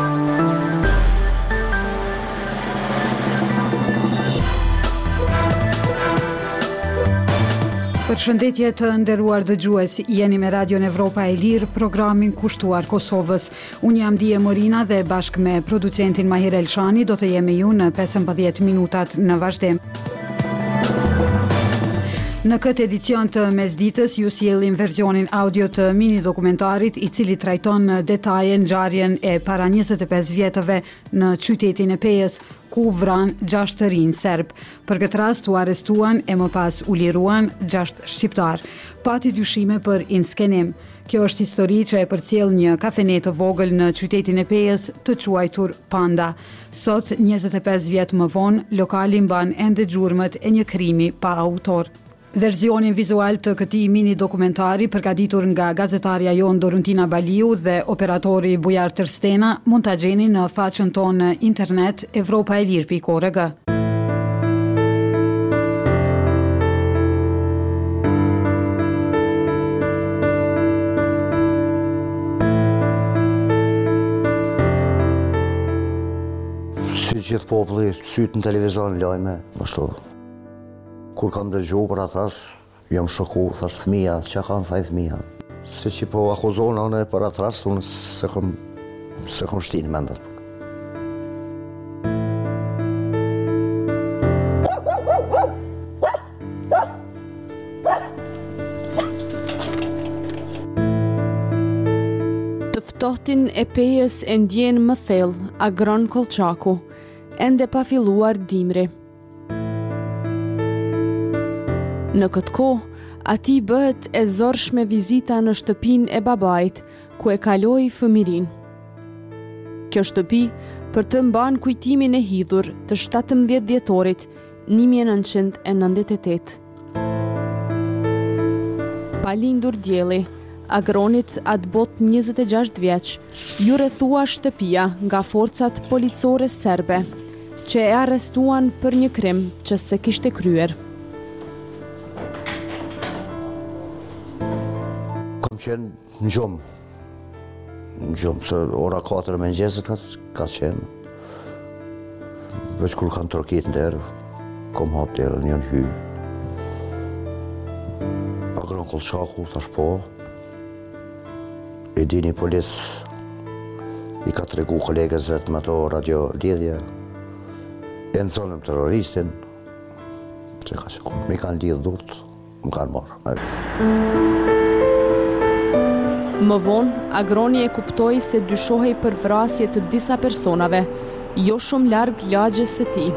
Përshëndetje të nderuar dëgjues, jeni me Radion Evropa e Lirë, programin kushtuar Kosovës. Unë jam Dije Morina dhe bashkë me producentin Mahir Elshani do të jemi ju në 15 minutat në vazhdim. Në këtë edicion të mesditës ju sjellim versionin audio të mini dokumentarit i cili trajton në detaje ngjarjen e para 25 vjetëve në qytetin e Pejës, ku vran 6 të rinj serb. Për këtë rast u arrestuan e më pas u liruan 6 shqiptar. Pati dyshime për inskenim. Kjo është histori që e përcjell një kafene të vogël në qytetin e Pejës të quajtur Panda. Sot, 25 vjet më vonë, lokali mban ende gjurmët e një krimi pa autor. Versionin vizual të këtij mini dokumentari përgatitur nga gazetarja jon Doruntina Baliu dhe operatori Bujar Tërstena mund ta gjeni në faqen tonë në internet evropaelir.org. Si gjithë populli, sytë në televizion lajme, ashtu. Kur kam dëgju për atras, jam shoku, thash fëmija, që kam faj fëmija. Se që po akuzona në për atras, unë se kom shtinë mendat. Të ftohtin e Pejës e ndjen më thellë, Agron Kolçaku, ende pa filluar dimri. Në këtë kohë, ati bëhet e zorshme vizita në shtëpinë e babait, ku e kaloi fëmirin. Kjo shtëpi për të mban kujtimin e hidhur të 17 dhjetorit 1998. Pa lindur djeli, Agronit atë bot 26 vjeç, ju rrethua shtëpia nga forcat policore serbe, që e arrestuan për një krim që se kishte kryer. Qenë në gjumë, se ora 4 e mëngjesit ka qenë. Veç kur kanë trokit në derë, kom hap derën, janë hy. Agron Kolçaku, thash po. E dini polis, i ka tregu kolegës vetë me to radio lidhje. E në zonëm terroristin, që ka që ku, mi kanë lidhë dhurt, më kanë marrë. Më vonë, Agroni e kuptoi se dyshohej për vrasje të disa personave, jo shumë larg lagjes së tij.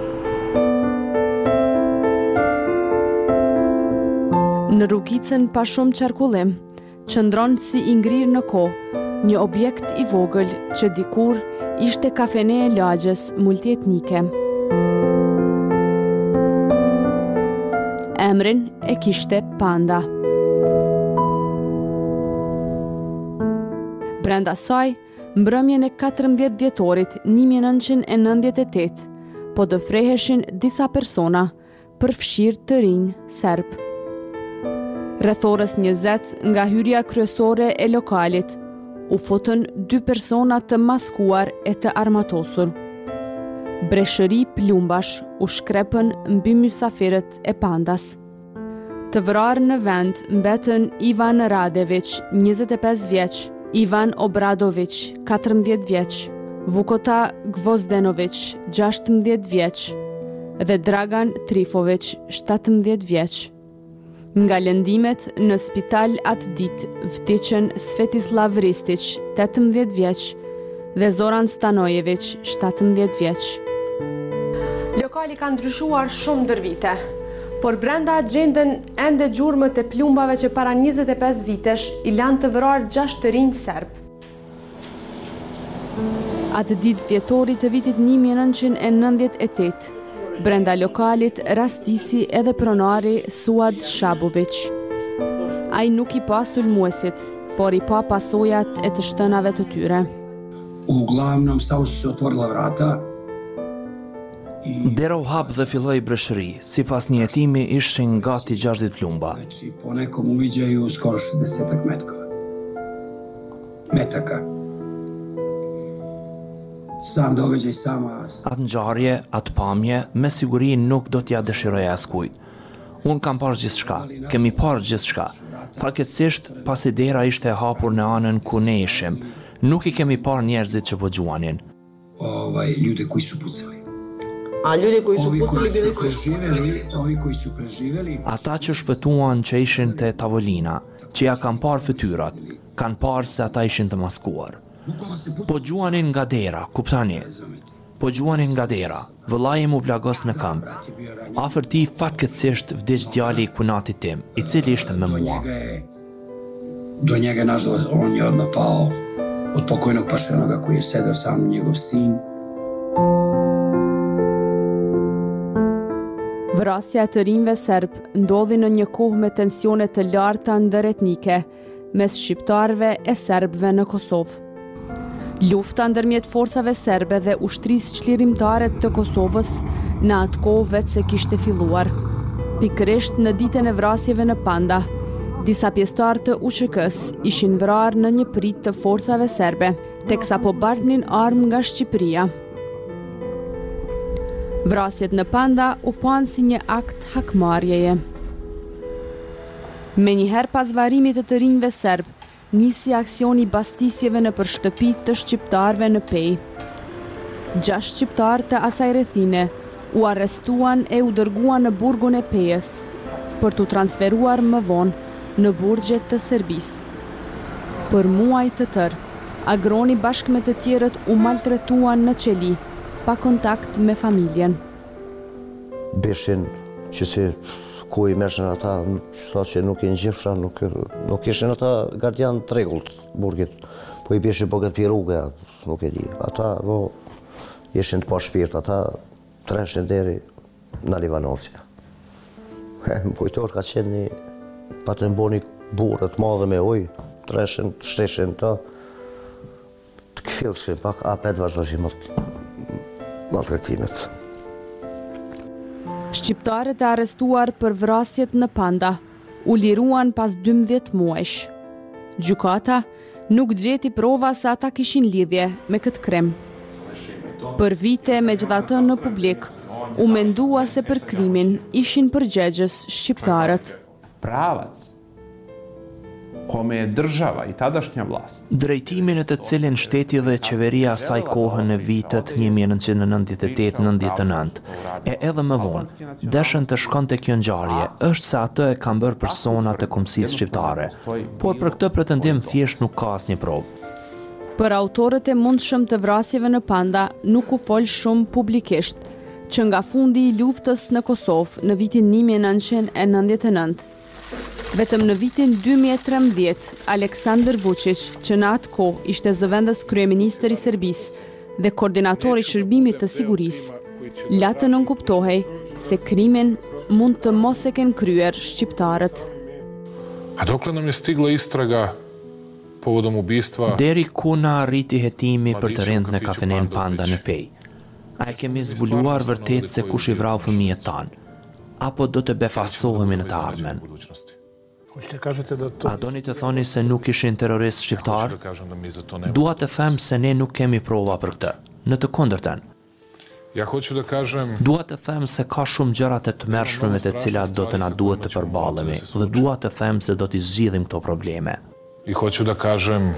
Në rrugicën pa shumë qarkullim, qëndron si i ngrirë në kohë, një objekt i vogël që dikur ishte kafene e lagjes multietnike. Emrin e kishte Panda. Brenda saj, mbrëmjen e 14 dhjetorit 1998, po dëfreheshin disa persona, përfshirë të rinj serb. Rreth orës 20 nga hyrja kryesore e lokalit, u futën 2 persona të maskuar e të armatosur. Breshëri plumbash u shkrepën mbi mysafirët e Pandas. Të vrarë në vend mbetën Ivan Radević, 25 vjeç, Ivan Obradović, 14 vjeç, Vukota Gvozdenović, 16 vjeç dhe Dragan Trifović, 17 vjeç. Nga lëndimet në spital atë ditë vdiqën Svetislav Ristić, 18 vjeç dhe Zoran Stanojević, 17 vjeç. Lokali ka ndryshuar shumë ndër vite, por brenda gjenden ende gjurmët e plumbave që para 25 vitesh i lanë të vrarë 6 të rinj serb. Atë ditë dhjetori të vitit 1998, brenda lokalit rastisi edhe pronari Suad Shabović. Ai nuk i pa sulmuesit, por i pa pasojat e të shtënave të tyre. Uglavnom sa su se otvorila vrata. Dera u hap dhe filloi breshëri, sipas një hetimi ishin gati 60 plumba. Po nekom uviđaju skoro 60 metaka. Sam događaj, sama... Atë ngjarje, atë pamje, me siguri nuk do t'ja dëshiroj askujt. Unë kam parë gjithçka, kemi parë gjithçka. Fatkeqësisht, pasi dera ishte e hapur në anën ku ne ishim, nuk i kemi parë njerëzit që po gjuanin. Ljude koji su pucali. A ljudi koji su Ovi pucali koji su preživeli, Ata që shpëtuan që ishin te tavolina, që ja kanë parë fytyrat, kanë parë se ata ishin të maskuar. Po gjuanin nga dera, kuptani. Po gjuanin nga dera, vëllai mu plagos në këmbë. Afër tij fatkeqësisht vdiq djali i kunatit tim, i cili ishte me mua. do njega, nažalost, on je odmah pao od pokojnog pašenoga koji je sedeo sa mnom, njegov sin. Vrasja e të rinjve serb ndodhi në një kohë me tensione të larta ndëretnike mes shqiptarëve e serbëve në Kosovë. Lufta ndërmjet forcave serbe dhe ushtrisë çlirimtare të Kosovës në atë kohë vetë se kishte filluar. Pikërisht në ditën e vrasjeve në Panda, disa pjesëtarë të UÇK-s ishin vrarë në një prit të forcave serbe, teksa po bartnin armë nga Shqipëria. Vrasjet në Panda u panë si një akt hakmarrjeje. Menjëherë pas varimit të rinjve serb, nisi aksioni bastisjeve në për shtëpitë të shqiptarëve në Pej. 6 shqiptarë të asaj rrethine u arrestuan e u dërguan në burgun e Pejës për t'u transferuar më vonë në burgjet të Serbisë. Për muaj të tërë, agroni bashkë me të tjerët u maltretuan në qeli, pa kontakt me familjen. Beshin që si ku i meshën ata, sa që nuk i ngjifsha, nuk ishin ata gardian të rregullt burgit, po i beshin po këtë pjeruge, nuk e di. Ata ishin të pa shpirt, ata treshin deri në Livanovcia. Më kujtor ka qenë një, pa të mboni burët madhe me ujë, treshin, shteshin ta, të këfilshin, pak apet vazhdojshin maltretimet. Shqiptarët e arrestuar për vrasjet në Panda u liruan pas 12 muajsh. Gjykata nuk gjeti prova se ata kishin lidhje me këtë krem. Për vite megjithatë në publik, u mendua se për krimin ishin përgjegjës shqiptarët. Pravac kome je država i tadašnja vlast. Drejtimin e të cilin shteti dhe qeveria asaj kohë në vitet 1998-99 e edhe më vonë, dëshën të shkon të kjo ngjarje, është se atë e kanë bërë personat e kombësisë shqiptare, por për këtë pretendim thjesht nuk ka asnjë provë. Për autorët e mundshëm të vrasjeve në Panda nuk u fol shumë publikisht, që nga fundi i luftës në Kosovë në vitin 1999. Vetëm në vitin 2013, Aleksandar Vučić, që në atë kohë ishte zëvendës kryeministër i Serbisë dhe koordinator i shërbimit të sigurisë, la të nënkuptohej se krimin mund të mos e kenë kryer shqiptarët. A dokle nam je stigla istraga povodom ubistva? Deri ku na arriti hetimi për të rënë në kafenen Panda në Pej. A e kemi zbuluar vërtet se kush i vrau fëmijët tanë, apo do të befasohemi në të ardhmen? A doni të thoni se nuk ishin terrorist shqiptar? Dua të them se ne nuk kemi prova për këtë, në të kundërtën. Ja hoću da kažem... Dua të them se ka shumë gjëra të tmerrshme me të cilat do të na duhet të përballemi dhe dua të them se do t'i zgjidhim këto probleme. I hoću da kažem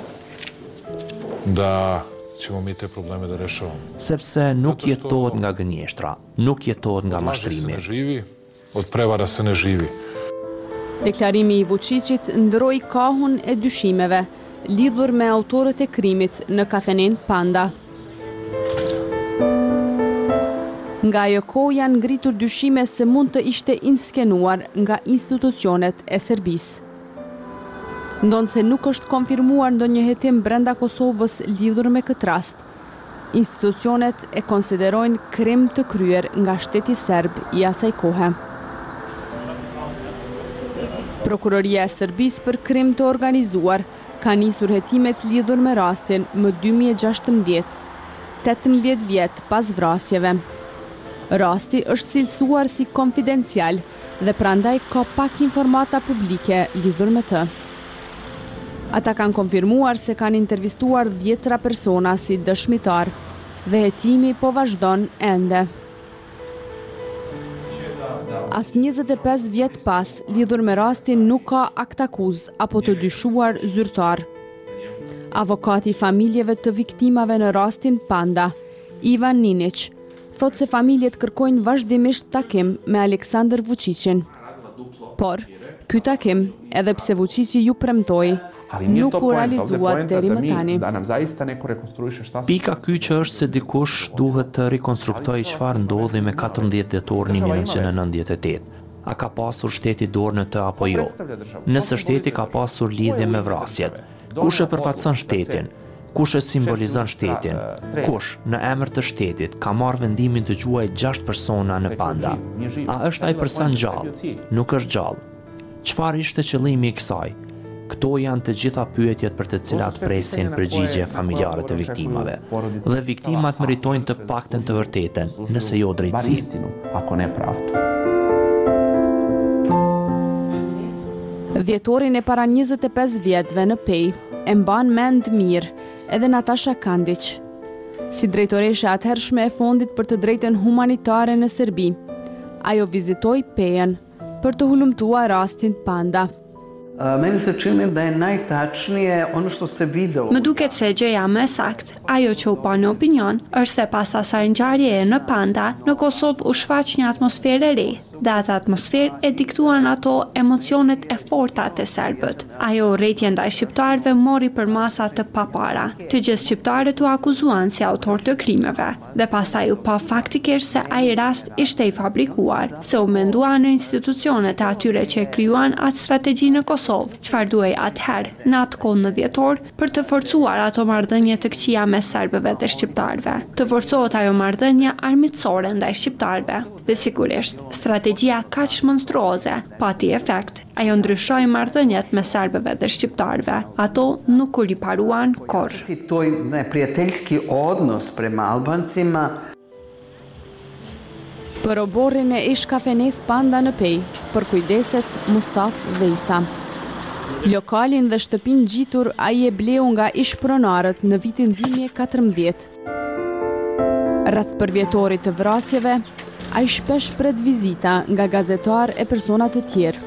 da ćemo mi te probleme da rešavamo. Sepse nuk jetohet nga gënjeshtra, nuk jetohet nga mashtrimi. Se ne živi, od prevara se ne živi. Deklarimi i Vučićit ndroi kahun e dyshimeve lidhur me autorët e krimit në kafenen Panda. Nga ajo kohë janë ngritur dyshime se mund të ishte inskenuar nga institucionet e Serbisë. Ndonë se nuk është konfirmuar ndonjë hetim brenda Kosovës lidhur me këtë rast, institucionet e konsiderojnë krim të kryer nga shteti serb i asaj kohe. Prokuroria e Serbisë për krim të organizuar ka nisur hetimet lidhur me rastin më 2016, 18 vjet pas vrasjeve. Rasti është cilësuar si konfidencial dhe prandaj ka pak informata publike lidhur me të. Ata kanë konfirmuar se kanë intervistuar 10 persona si dëshmitar dhe hetimi po vazhdon ende. As 25 vjet pas, lidhur me rastin nuk ka akt akuz apo të dyshuar zyrtar. Avokati i familjeve të viktimave në rastin Panda, Ivan Ninic, thot se familjet kërkojnë vazhdimisht takim me Aleksandar Vučićin. Por, ky takim, edhe pse Vučići ju premtoi, nuk u realizuat deri më tani. Pika ky që është se dikush duhet të rikonstruktoj çfarë ndodhi me 14 dhjetor 1998. A ka pasur shteti dorë në të apo jo? Nëse shteti ka pasur lidhje me vrasjet, kush e përfaqëson shtetin? Kush e simbolizon shtetin? Kush, në emër të shtetit, ka marrë vendimin të gjuajë 6 persona në Panda? A është ai person gjallë? Nuk është gjallë. Çfarë ishte qëllimi i kësaj? Këto janë të gjitha pyetjet për të cilat presin përgjigje familjare të viktimave. Dhe viktimat meritojnë të paktën të vërtetën, nëse jo drejtësi. Dhjetorin e para 25 vjetëve në Pej e mban mend mirë edhe Natasha Kandić. Si drejtoreshe atëhershme e Fondit për të drejtën humanitare në Serbi, ajo vizitoi Pejën për të hulumtuar rastin Panda. Meni se čini da je najtačnije ono što se video. Më duket se gjëja më saktë, ajo që u pa në opinion, është se pas asaj ngjarjeje në Panda, në Kosovë u shfaq një atmosferë e re, dhe atë atmosferë e diktuan ato emocionet e forta të serbët. Ajo urrëtie ndaj shqiptarëve mori për masa të papara. Të gjithë shqiptarët u akuzuan si autor të krimeve, dhe pastaj u pa faktikisht se ai rast ishte i fabrikuar, se u mendua në institucionet e atyre që krijuan atë strategji në Kosovë. Çfarë duhej atëherë, në atë kohë në dhjetor, për të forcuar ato marrëdhënie të këqija mes serbëve dhe shqiptarëve. Të forcohet ajo marrëdhënie armiqësore ndaj shqiptarëve. Dhe sigurisht, strategjia kaq monstruoze pati efekt. Ajo ndryshoi marrëdhëniet mes serbëve dhe shqiptarëve. Ato nuk u riparuan kurrë. Toj neprijateljski odnos prema Albancima. Për oborrin e ish kafenes Panda në Pej, për kujdeset Mustafa Vejsa. Lokalin dhe shtëpin gjitur a i e bleu nga ish pronarët në vitin 2014. Rreth përvjetorit të vrasjeve, a i shpesh pret vizita nga gazetar e personat e tjerë.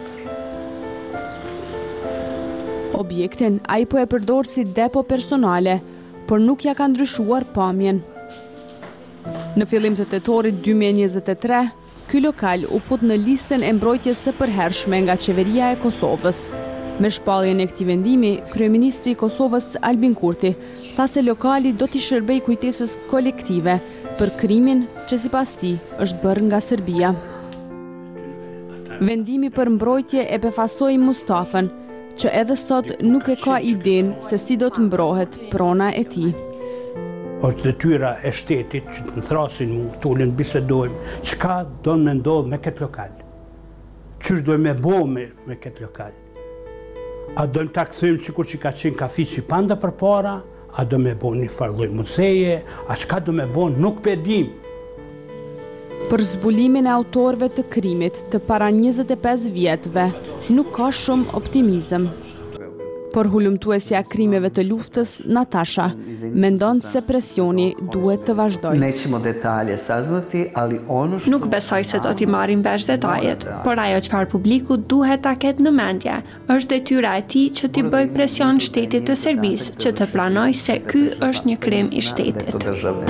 Objektin a i po e përdor si depo personale, por nuk ja ka ndryshuar pamjen. Në fillim të tetorit 2023, ky lokal u fut në listën e mbrojtjes së përhershme nga qeveria e Kosovës. Me shpalljen e këtij vendimi, kryeministri i Kosovës Albin Kurti tha se lokali do t'i shërbejë kujtesës kolektive për krimin që sipas tij është bërë nga Serbia. Vendimi për mbrojtje e befasoi Mustafën, që edhe sot nuk e ka idenë se si do të mbrohet prona e tij. Është detyra e shtetit që të thrasin mu, të ulin bisedojmë, çka do me ndodhë me këtë lokal? Qysh do me bo me këtë lokal? A do në ta këthejmë qikur që ka qenë kafiqi Panda për para, a do me bo një farloj muzeje, a qka do me bo nuk pedim. Për zbulimin e autorëve të krimit të para 25 vjetëve, nuk ka shumë optimizëm. Por hulumtuesja krimeve të luftës, Natasha, mendon se presioni duhet të vazhdojë. Nećemo detalje saznati, ali ono što... Nuk besoj se do t'i marrin vesh detajet, por ajo çfarë publiku duhet ta ketë në mendje, është detyra e tij që t'i bëj presion shtetit të Serbisë që të pranojë se ky është një krim i shtetit.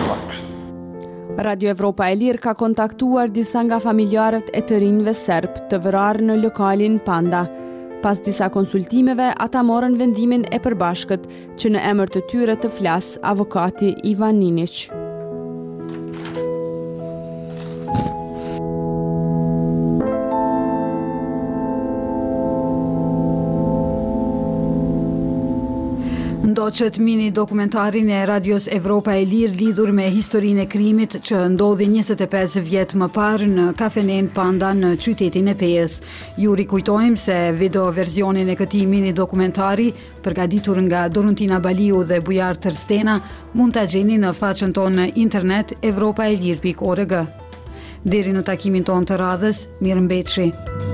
Radio Evropa e Lirë ka kontaktuar disa nga familjarët e të rinjve serb të vrarë në lokalin Panda. Pas disa konsultimeve, ata morën vendimin e përbashkët që në emër të tyre të flas avokati Ivan Ninic. Ndoqët mini dokumentarin e Radios Evropa e Lirë lidhur me historinë e krimit që ndodhi 25 vjet më parë në kafenen Panda në qytetin e Pejës. Ju rikujtojmë se video versionin e këtij mini dokumentari, përgatitur nga Doruntina Baliu dhe Bujar Tërstena, mund ta gjeni në faqen tonë në internet evropaelir.org. Deri në takimin tonë të radhës, mirëmbëjtje.